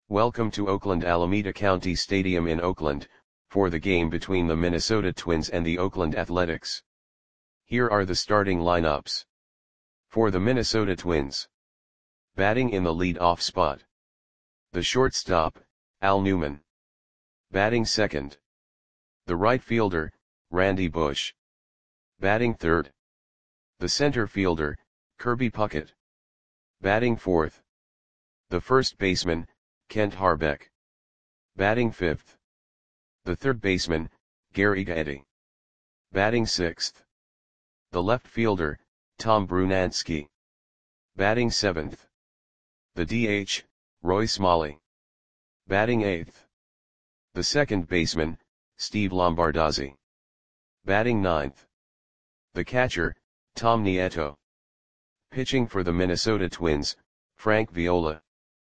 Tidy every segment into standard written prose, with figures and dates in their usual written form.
Welcome to Oakland Alameda County Stadium in Oakland, for the game between the Minnesota Twins and the Oakland Athletics. Here are the starting lineups. For the Minnesota Twins. Batting in the lead-off spot. The shortstop, Al Newman. Batting second. The right fielder, Randy Bush. Batting third. The center fielder, Kirby Puckett. Batting fourth. The first baseman, Kent Hrbek. Batting fifth. The third baseman, Gary Gaetti. Batting sixth. The left fielder, Tom Brunansky. Batting seventh. The DH, Roy Smalley. Batting eighth. The second baseman, Steve Lombardozzi. Batting ninth. The catcher, Tom Nieto. Pitching for the Minnesota Twins, Frank Viola.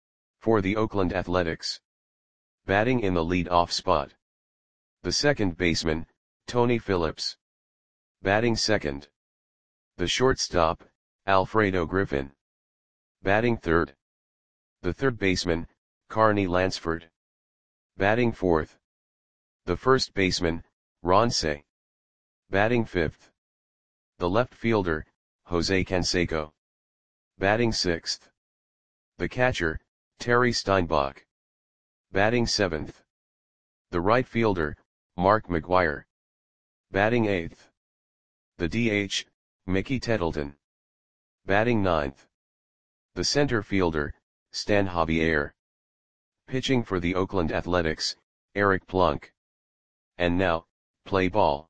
For the Oakland Athletics. Batting in the lead-off spot. The second baseman, Tony Phillips. Batting second. The shortstop, Alfredo Griffin. Batting third. The third baseman, Carney Lansford. Batting fourth. The first baseman, Ron Cey. Batting fifth. The left fielder, Jose Canseco. Batting sixth. The catcher, Terry Steinbach. Batting seventh. The right fielder, Mark McGwire. Batting eighth. The DH, Mickey Tettleton. Batting ninth. The center fielder, Stan Javier. Pitching for the Oakland Athletics, Eric Plunk. And now, play ball.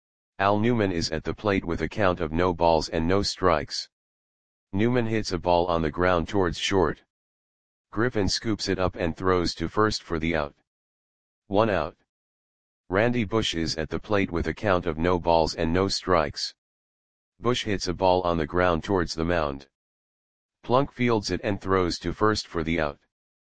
Al Newman is at the plate with a count of no balls and no strikes. Newman hits a ball on the ground towards short. Griffin scoops it up and throws to first for the out. 1 out. Randy Bush is at the plate with a count of no balls and no strikes. Bush hits a ball on the ground towards the mound. Plunk fields it and throws to first for the out.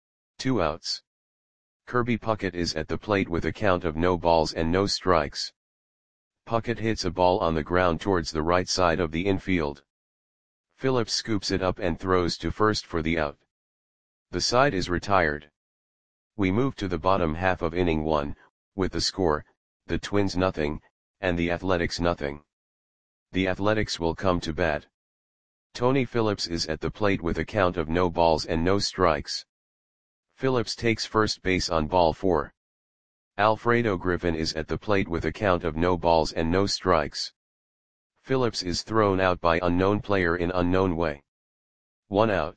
2 outs. Kirby Puckett is at the plate with a count of no balls and no strikes. Puckett hits a ball on the ground towards the right side of the infield. Phillips scoops it up and throws to first for the out. The side is retired. We move to the bottom half of inning 1, with the score, the Twins nothing, and the Athletics nothing. The Athletics will come to bat. Tony Phillips is at the plate with a count of no balls and no strikes. Phillips takes first base on ball 4. Alfredo Griffin is at the plate with a count of no balls and no strikes. Phillips is thrown out by unknown player in unknown way. 1 out.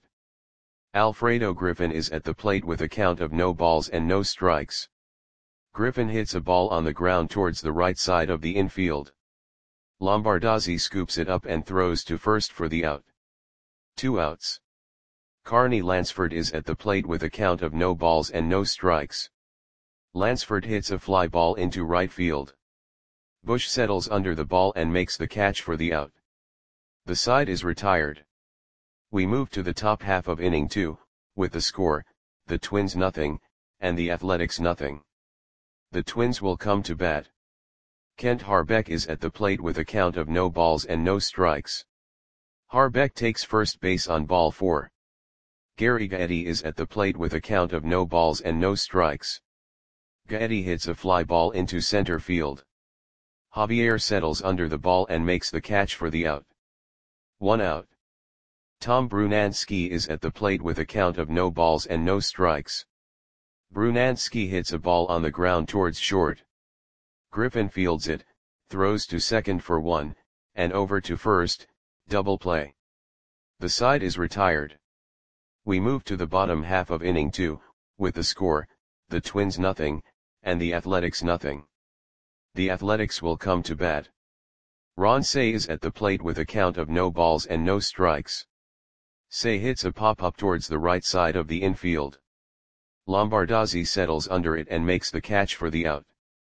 Alfredo Griffin is at the plate with a count of no balls and no strikes. Griffin hits a ball on the ground towards the right side of the infield. Lombardozzi scoops it up and throws to first for the out. 2 outs. Carney Lansford is at the plate with a count of no balls and no strikes. Lansford hits a fly ball into right field. Bush settles under the ball and makes the catch for the out. The side is retired. We move to the top half of inning 2, with the score, the Twins nothing, and the Athletics nothing. The Twins will come to bat. Kent Hrbek is at the plate with a count of no balls and no strikes. Hrbek takes first base on ball 4. Gary Gaetti is at the plate with a count of no balls and no strikes. Gaetti hits a fly ball into center field. Javier settles under the ball and makes the catch for the out. 1 out. Tom Brunansky is at the plate with a count of no balls and no strikes. Brunansky hits a ball on the ground towards short. Griffin fields it, throws to second for 1, and over to first, double play. The side is retired. We move to the bottom half of inning 2, with the score, the Twins nothing, and the Athletics nothing. The Athletics will come to bat. Ron Cey is at the plate with a count of no balls and no strikes. Cey hits a pop-up towards the right side of the infield. Lombardozzi settles under it and makes the catch for the out.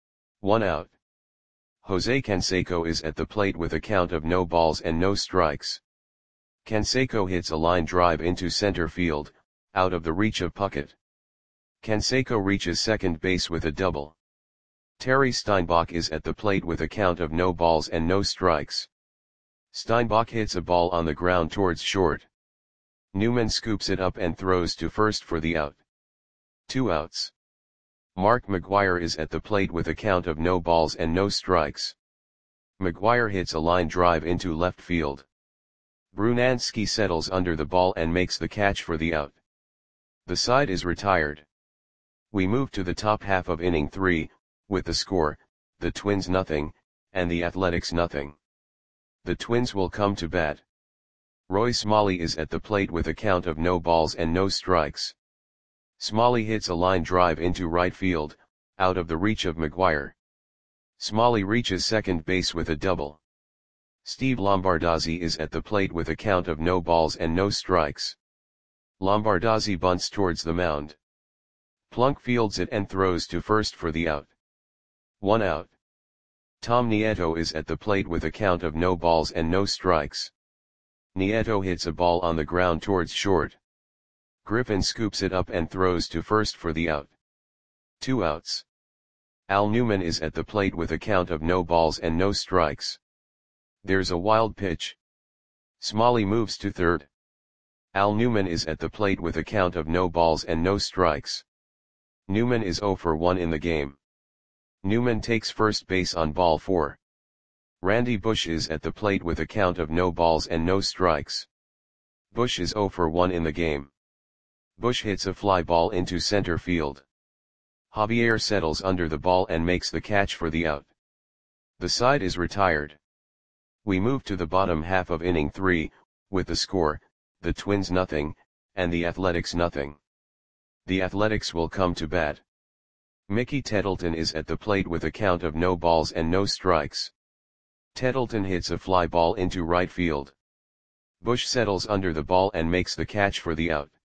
1 out. Jose Canseco is at the plate with a count of no balls and no strikes. Canseco hits a line drive into center field, out of the reach of Puckett. Canseco reaches second base with a double. Terry Steinbach is at the plate with a count of no balls and no strikes. Steinbach hits a ball on the ground towards short. Newman scoops it up and throws to first for the out. 2 outs. Mark McGwire is at the plate with a count of no balls and no strikes. McGwire hits a line drive into left field. Brunansky settles under the ball and makes the catch for the out. The side is retired. We move to the top half of inning 3, with the score, the Twins nothing, and the Athletics nothing. The Twins will come to bat. Roy Smalley is at the plate with a count of no balls and no strikes. Smalley hits a line drive into right field, out of the reach of McGwire. Smalley reaches second base with a double. Steve Lombardozzi is at the plate with a count of no balls and no strikes. Lombardozzi bunts towards the mound. Plunk fields it and throws to first for the out. 1 out. Tom Nieto is at the plate with a count of no balls and no strikes. Nieto hits a ball on the ground towards short. Griffin scoops it up and throws to first for the out. 2 outs. Al Newman is at the plate with a count of no balls and no strikes. There's a wild pitch. Smalley moves to third. Al Newman is at the plate with a count of no balls and no strikes. Newman is 0 for 1 in the game. Newman takes first base on ball 4. Randy Bush is at the plate with a count of no balls and no strikes. Bush is 0 for 1 in the game. Bush hits a fly ball into center field. Javier settles under the ball and makes the catch for the out. The side is retired. We move to the bottom half of inning 3, with the score, the Twins nothing, and the Athletics nothing. The Athletics will come to bat. Mickey Tettleton is at the plate with a count of no balls and no strikes. Tettleton hits a fly ball into right field. Bush settles under the ball and makes the catch for the out.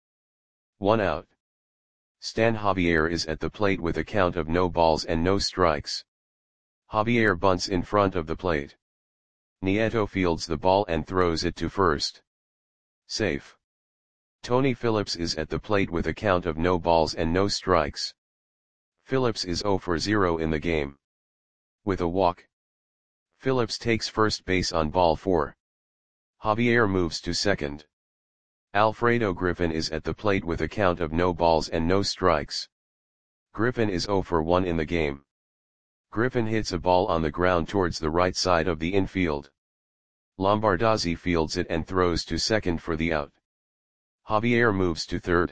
1 out. Stan Javier is at the plate with a count of no balls and no strikes. Javier bunts in front of the plate. Nieto fields the ball and throws it to first. Safe. Tony Phillips is at the plate with a count of no balls and no strikes. Phillips is 0 for 0 in the game. With a walk. Phillips takes first base on ball 4. Javier moves to second. Alfredo Griffin is at the plate with a count of no balls and no strikes. Griffin is 0 for 1 in the game. Griffin hits a ball on the ground towards the right side of the infield. Lombardozzi fields it and throws to second for the out. Javier moves to third.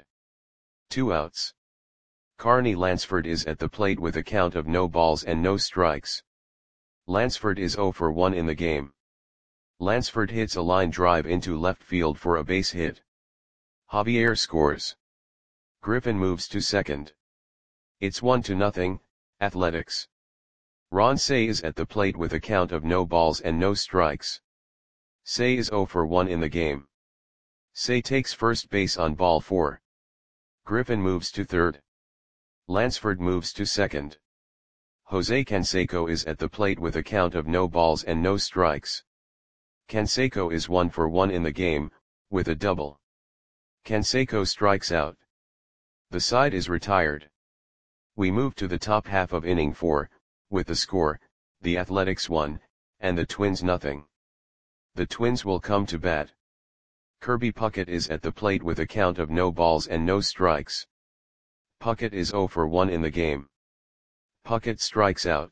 2 outs. Carney Lansford is at the plate with a count of no balls and no strikes. Lansford is 0 for 1 in the game. Lansford hits a line drive into left field for a base hit. Javier scores. Griffin moves to second. It's 1-0, Athletics. Ron Cey is at the plate with a count of no balls and no strikes. Cey is 0 for 1 in the game. Cey takes first base on ball 4. Griffin moves to third. Lansford moves to second. Jose Canseco is at the plate with a count of no balls and no strikes. Canseco is 1 for 1 in the game, with a double. Canseco strikes out. The side is retired. We move to the top half of inning 4, with the score, the Athletics 1, and the Twins nothing. The Twins will come to bat. Kirby Puckett is at the plate with a count of no balls and no strikes. Puckett is 0 for 1 in the game. Puckett strikes out.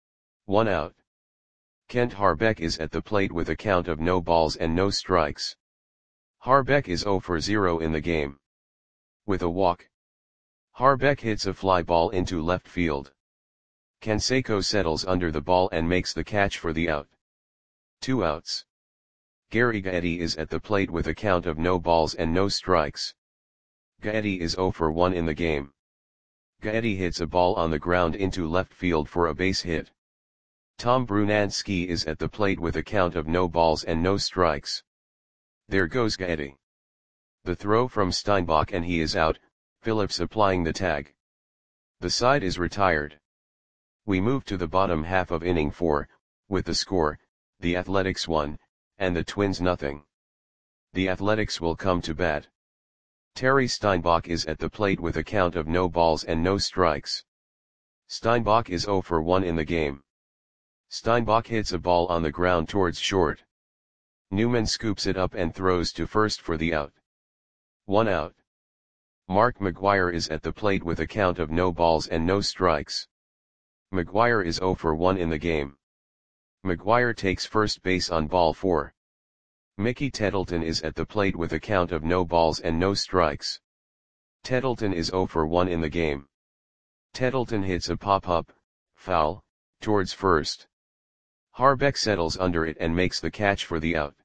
1 out. Kent Harbeck is at the plate with a count of no balls and no strikes. Harbeck is 0 for 0 in the game. With a walk. Harbeck hits a fly ball into left field. Canseco settles under the ball and makes the catch for the out. 2 outs. Gary Gaetti is at the plate with a count of no balls and no strikes. Gaetti is 0 for 1 in the game. Gaetti hits a ball on the ground into left field for a base hit. Tom Brunansky is at the plate with a count of no balls and no strikes. There goes Gaetti. The throw from Steinbach and he is out, Phillips applying the tag. The side is retired. We move to the bottom half of inning 4, with the score, the Athletics 1, and the Twins nothing. The Athletics will come to bat. Terry Steinbach is at the plate with a count of no balls and no strikes. Steinbach is 0 for 1 in the game. Steinbach hits a ball on the ground towards short. Newman scoops it up and throws to first for the out. 1 out. Mark McGwire is at the plate with a count of no balls and no strikes. McGwire is 0 for 1 in the game. McGwire takes first base on ball 4. Mickey Tettleton is at the plate with a count of no balls and no strikes. Tettleton is 0 for 1 in the game. Tettleton hits a pop-up, foul, towards first. Harbeck settles under it and makes the catch for the out.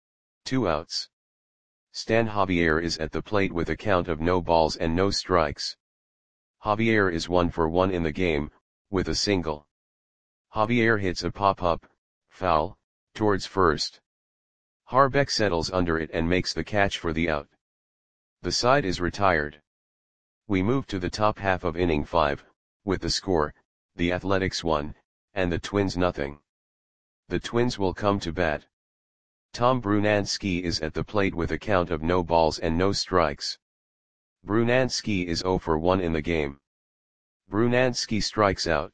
2 outs. Stan Javier is at the plate with a count of no balls and no strikes. Javier is 1 for 1 in the game, with a single. Javier hits a pop-up, foul, towards first. Harbeck settles under it and makes the catch for the out. The side is retired. We move to the top half of inning 5, with the score, the Athletics 1, and the Twins nothing. The Twins will come to bat. Tom Brunansky is at the plate with a count of no balls and no strikes. Brunansky is 0 for 1 in the game. Brunansky strikes out.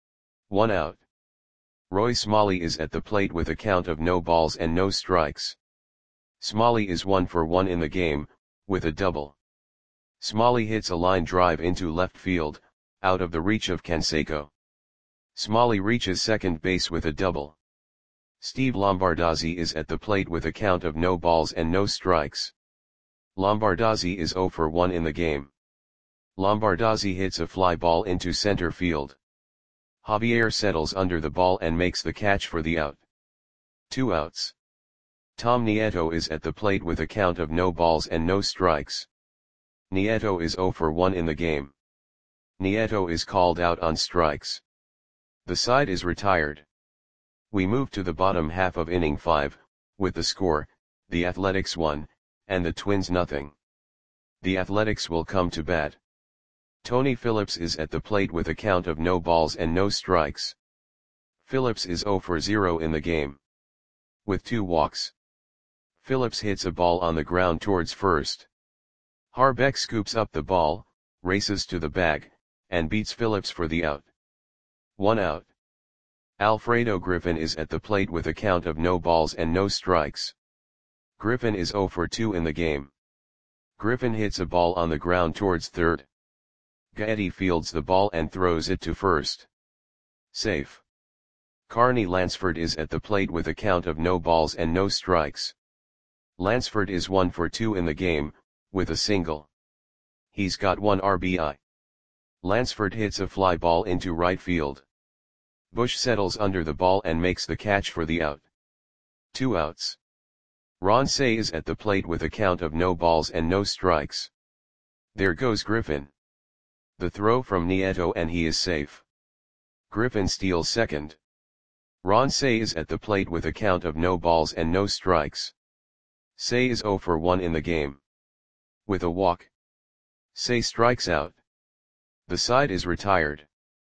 1 out. Roy Smalley is at the plate with a count of no balls and no strikes. Smalley is 1 for 1 in the game, with a double. Smalley hits a line drive into left field, out of the reach of Canseco. Smalley reaches second base with a double. Steve Lombardozzi is at the plate with a count of no balls and no strikes. Lombardozzi is 0 for 1 in the game. Lombardozzi hits a fly ball into center field. Javier settles under the ball and makes the catch for the out. 2 outs. Tom Nieto is at the plate with a count of no balls and no strikes. Nieto is 0 for 1 in the game. Nieto is called out on strikes. The side is retired. We move to the bottom half of inning 5, with the score, the Athletics 1, and the Twins nothing. The Athletics will come to bat. Tony Phillips is at the plate with a count of no balls and no strikes. Phillips is 0 for 0 in the game. With 2 walks. Phillips hits a ball on the ground towards first. Harbeck scoops up the ball, races to the bag, and beats Phillips for the out. 1 out. Alfredo Griffin is at the plate with a count of no balls and no strikes. Griffin is 0 for 2 in the game. Griffin hits a ball on the ground towards third. Gaetti fields the ball and throws it to first. Safe. Carney Lansford is at the plate with a count of no balls and no strikes. Lansford is 1 for 2 in the game, with a single. He's got 1 RBI. Lansford hits a fly ball into right field. Bush settles under the ball and makes the catch for the out. 2 outs. Ron Cey is at the plate with a count of no balls and no strikes. There goes Griffin. The throw from Nieto and he is safe. Griffin steals second. Ron Cey is at the plate with a count of no balls and no strikes. Cey is 0 for 1 in the game. With a walk. Cey strikes out. The side is retired.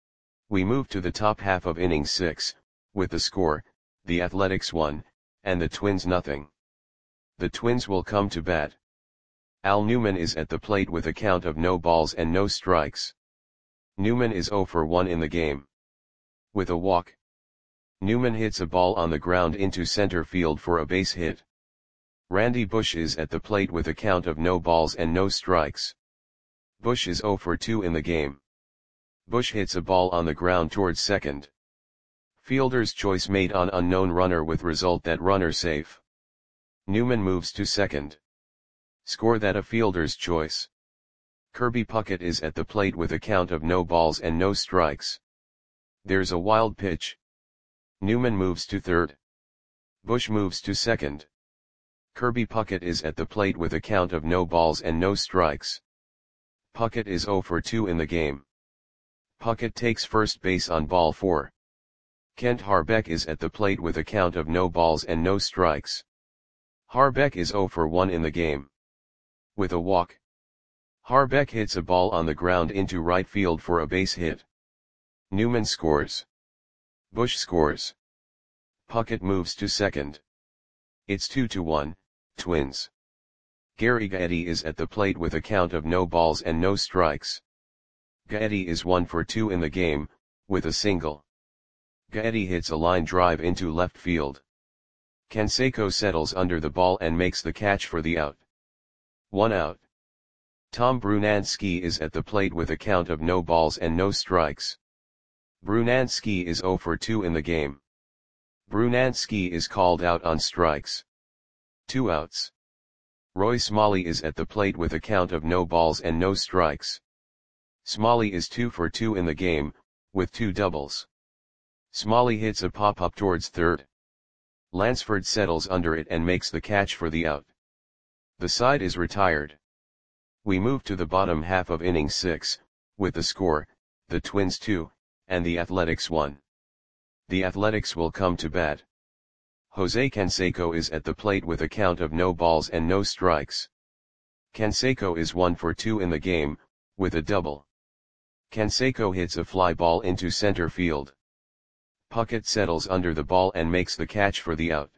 We move to the top half of inning 6, with the score, the Athletics 1, and the Twins nothing. The Twins will come to bat. Al Newman is at the plate with a count of no balls and no strikes. Newman is 0 for 1 in the game. With a walk. Newman hits a ball on the ground into center field for a base hit. Randy Bush is at the plate with a count of no balls and no strikes. Bush is 0 for 2 in the game. Bush hits a ball on the ground towards second. Fielder's choice made on unknown runner with result that runner safe. Newman moves to second. Score that a fielder's choice. Kirby Puckett is at the plate with a count of no balls and no strikes. There's a wild pitch. Newman moves to third. Bush moves to second. Kirby Puckett is at the plate with a count of no balls and no strikes. Puckett is 0 for 2 in the game. Puckett takes first base on ball 4. Kent Harbeck is at the plate with a count of no balls and no strikes. Harbeck is 0 for 1 in the game. With a walk. Harbeck hits a ball on the ground into right field for a base hit. Newman scores. Bush scores. Puckett moves to second. It's 2-1, Twins. Gary Gaetti is at the plate with a count of no balls and no strikes. Gaetti is 1 for 2 in the game, with a single. Gaetti hits a line drive into left field. Canseco settles under the ball and makes the catch for the out. 1 out. Tom Brunansky is at the plate with a count of no balls and no strikes. Brunansky is 0 for 2 in the game. Brunansky is called out on strikes. 2 outs. Roy Smalley is at the plate with a count of no balls and no strikes. Smalley is 2 for 2 in the game, with 2 doubles. Smalley hits a pop-up towards third. Lansford settles under it and makes the catch for the out. The side is retired. We move to the bottom half of inning 6, with the score, the Twins 2, and the Athletics 1. The Athletics will come to bat. Jose Canseco is at the plate with a count of no balls and no strikes. Canseco is 1 for 2 in the game, with a double. Canseco hits a fly ball into center field. Puckett settles under the ball and makes the catch for the out.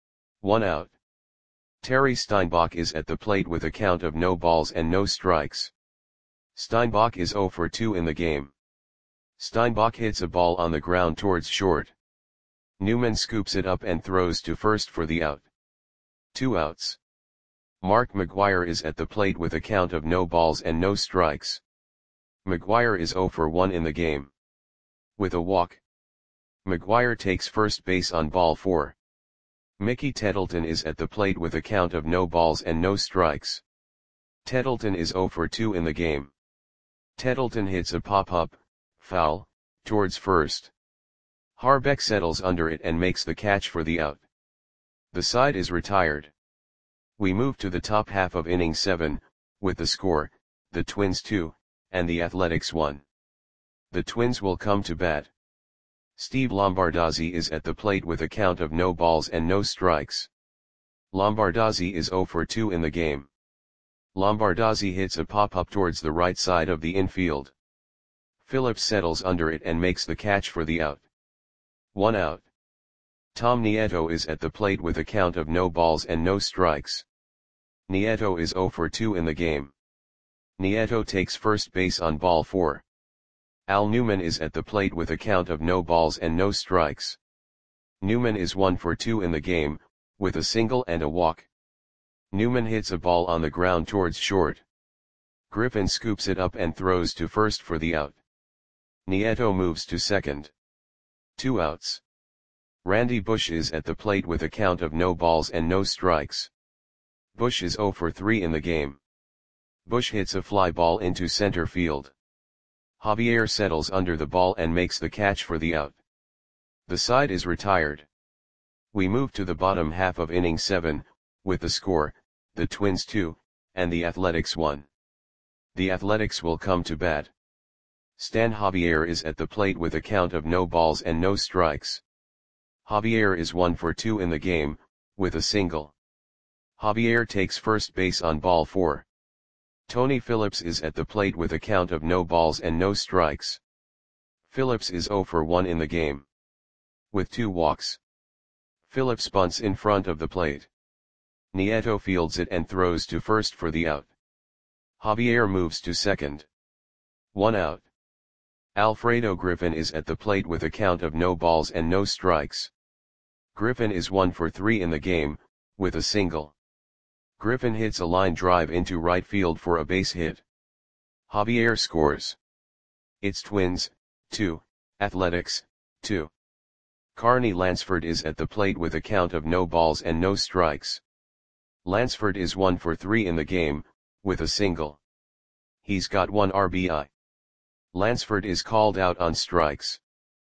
1 out. Terry Steinbach is at the plate with a count of no balls and no strikes. Steinbach is 0 for 2 in the game. Steinbach hits a ball on the ground towards short. Newman scoops it up and throws to first for the out. 2 outs. Mark McGwire is at the plate with a count of no balls and no strikes. McGwire is 0 for 1 in the game. With a walk. McGwire takes first base on ball 4. Mickey Tettleton is at the plate with a count of no balls and no strikes. Tettleton is 0 for 2 in the game. Tettleton hits a pop-up, foul, towards first. Harbeck settles under it and makes the catch for the out. The side is retired. We move to the top half of inning 7, with the score, the Twins 2, and the Athletics 1. The Twins will come to bat. Steve Lombardozzi is at the plate with a count of no balls and no strikes. Lombardozzi is 0 for 2 in the game. Lombardozzi hits a pop-up towards the right side of the infield. Phillips settles under it and makes the catch for the out. 1 out. Tom Nieto is at the plate with a count of no balls and no strikes. Nieto is 0 for 2 in the game. Nieto takes first base on ball 4. Al Newman is at the plate with a count of no balls and no strikes. Newman is 1 for 2 in the game, with a single and a walk. Newman hits a ball on the ground towards short. Griffin scoops it up and throws to first for the out. Nieto moves to second. 2 outs. Randy Bush is at the plate with a count of no balls and no strikes. Bush is 0 for 3 in the game. Bush hits a fly ball into center field. Javier settles under the ball and makes the catch for the out. The side is retired. We move to the bottom half of inning 7, with the score, the Twins 2, and the Athletics 1. The Athletics will come to bat. Stan Javier is at the plate with a count of no balls and no strikes. Javier is 1 for 2 in the game, with a single. Javier takes first base on ball 4. Tony Phillips is at the plate with a count of no balls and no strikes. Phillips is 0 for 1 in the game. With 2 walks. Phillips bunts in front of the plate. Nieto fields it and throws to first for the out. Javier moves to second. 1 out. Alfredo Griffin is at the plate with a count of no balls and no strikes. Griffin is 1 for 3 in the game, with a single. Griffin hits a line drive into right field for a base hit. Javier scores. It's Twins, 2, Athletics, 2. Carney Lansford is at the plate with a count of no balls and no strikes. Lansford is 1 for 3 in the game, with a single. He's got 1 RBI. Lansford is called out on strikes.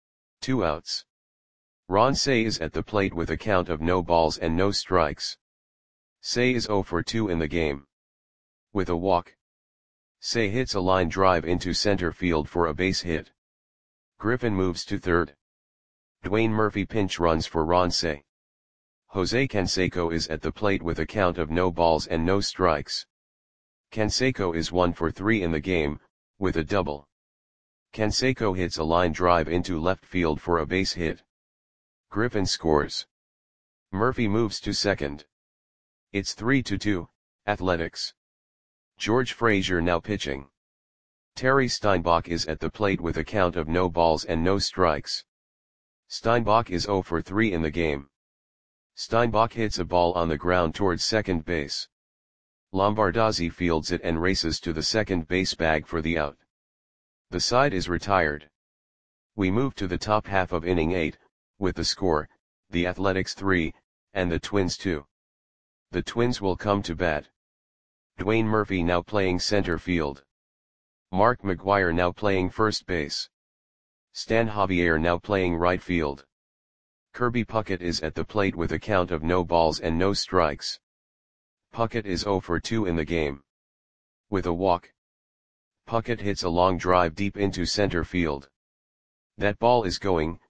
2 outs. Ron Cey is at the plate with a count of no balls and no strikes. Cey is 0 for 2 in the game. With a walk. Cey hits a line drive into center field for a base hit. Griffin moves to third. Dwayne Murphy pinch runs for Ron Cey. Jose Canseco is at the plate with a count of no balls and no strikes. Canseco is 1 for 3 in the game, with a double. Canseco hits a line drive into left field for a base hit. Griffin scores. Murphy moves to second. It's 3-2, Athletics. George Frazier now pitching. Terry Steinbach is at the plate with a count of no balls and no strikes. Steinbach is 0 for 3 in the game. Steinbach hits a ball on the ground towards second base. Lombardozzi fields it and races to the second base bag for the out. The side is retired. We move to the top half of inning 8, with the score, the Athletics 3, and the Twins 2. The Twins will come to bat. Dwayne Murphy now playing center field. Mark McGwire now playing first base. Stan Javier now playing right field. Kirby Puckett is at the plate with a count of no balls and no strikes. Puckett is 0 for 2 in the game. With a walk, Puckett hits a long drive deep into center field. That ball is gone.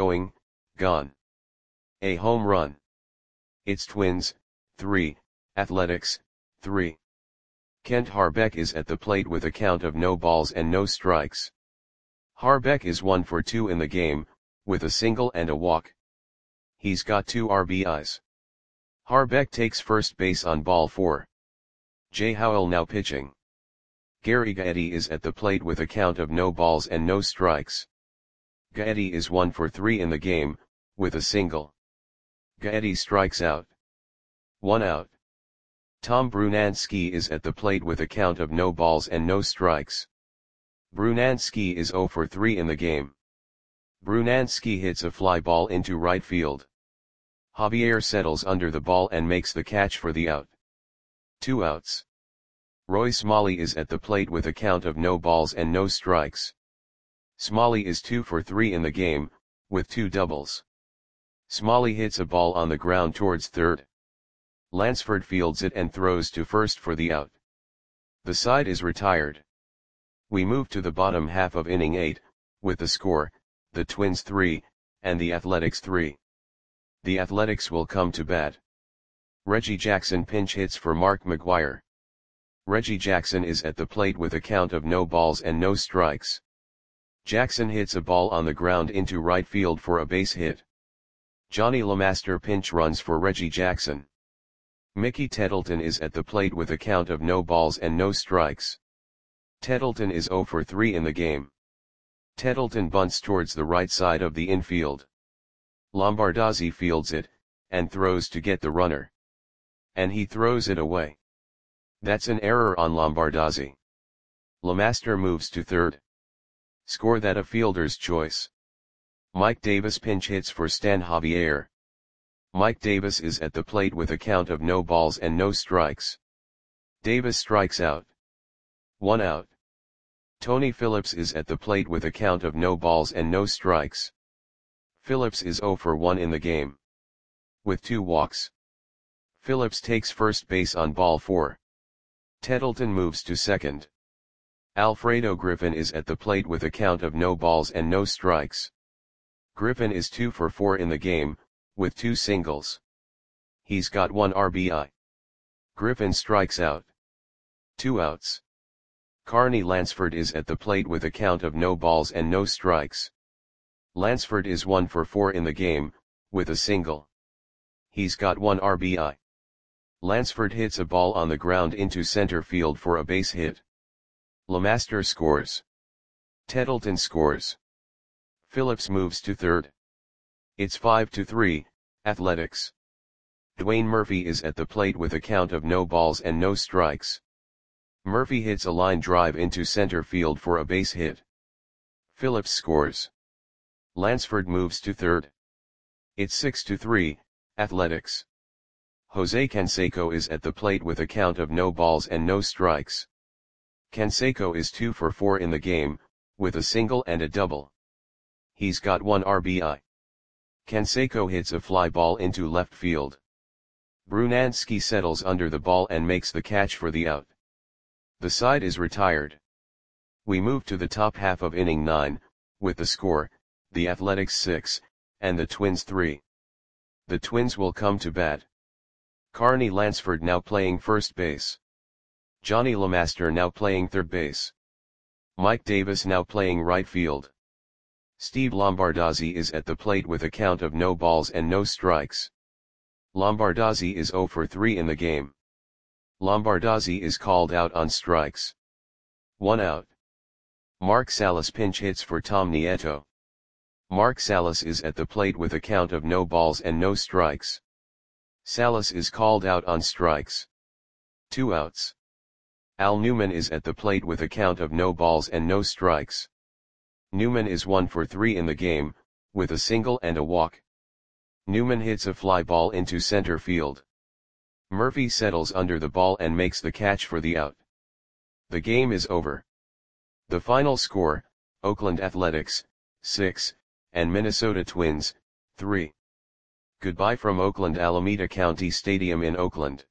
A home run. It's Twins, 3, Athletics, 3. Kent Harbeck is at the plate with a count of no balls and no strikes. Harbeck is 1 for 2 in the game, with a single and a walk. He's got 2 RBIs. Harbeck takes first base on ball 4. Jay Howell now pitching. Gary Gaetti is at the plate with a count of no balls and no strikes. Gaetti is 1 for 3 in the game, with a single. Gaetti strikes out. 1 out. Tom Brunansky is at the plate with a count of no balls and no strikes. Brunansky is 0 for 3 in the game. Brunansky hits a fly ball into right field. Javier settles under the ball and makes the catch for the out. 2 outs. Roy Smalley is at the plate with a count of no balls and no strikes. Smalley is 2 for 3 in the game, with 2 doubles. Smalley hits a ball on the ground towards third. Lansford fields it and throws to first for the out. The side is retired. We move to the bottom half of inning 8, with the score, the Twins 3, and the Athletics 3. The Athletics will come to bat. Reggie Jackson pinch hits for Mark McGwire. Reggie Jackson is at the plate with a count of no balls and no strikes. Jackson hits a ball on the ground into right field for a base hit. Johnny LeMaster pinch runs for Reggie Jackson. Mickey Tettleton is at the plate with a count of no balls and no strikes. Tettleton is 0 for 3 in the game. Tettleton bunts towards the right side of the infield. Lombardozzi fields it, and throws to get the runner. And he throws it away. That's an error on Lombardozzi. LeMaster moves to third. Score that a fielder's choice. Mike Davis pinch hits for Stan Javier. Mike Davis is at the plate with a count of no balls and no strikes. Davis strikes out. 1 out. Tony Phillips is at the plate with a count of no balls and no strikes. Phillips is 0 for 1 in the game. With 2 walks. Phillips takes first base on ball 4. Tettleton moves to second. Alfredo Griffin is at the plate with a count of no balls and no strikes. Griffin is 2 for 4 in the game, with 2 singles. He's got 1 RBI. Griffin strikes out. 2 outs. Carney Lansford is at the plate with a count of no balls and no strikes. Lansford is 1 for 4 in the game, with a single. He's got 1 RBI. Lansford hits a ball on the ground into center field for a base hit. LeMaster scores. Tettleton scores. Phillips moves to third. It's 5-3, Athletics. Dwayne Murphy is at the plate with a count of no balls and no strikes. Murphy hits a line drive into center field for a base hit. Phillips scores. Lansford moves to third. It's 6-3, Athletics. Jose Canseco is at the plate with a count of no balls and no strikes. Canseco is 2 for 4 in the game, with a single and a double. He's got 1 RBI. Canseco hits a fly ball into left field. Brunansky settles under the ball and makes the catch for the out. The side is retired. We move to the top half of inning 9, with the score, the Athletics 6, and the Twins 3. The Twins will come to bat. Carney Lansford now playing first base. Johnny LeMaster now playing third base. Mike Davis now playing right field. Steve Lombardozzi is at the plate with a count of no balls and no strikes. Lombardozzi is 0 for 3 in the game. Lombardozzi is called out on strikes. 1 out. Mark Salas pinch hits for Tom Nieto. Mark Salas is at the plate with a count of no balls and no strikes. Salas is called out on strikes. 2 outs. Al Newman is at the plate with a count of no balls and no strikes. Newman is 1 for 3 in the game, with a single and a walk. Newman hits a fly ball into center field. Murphy settles under the ball and makes the catch for the out. The game is over. The final score, Oakland Athletics, 6, and Minnesota Twins, 3. Goodbye from Oakland Alameda County Stadium in Oakland.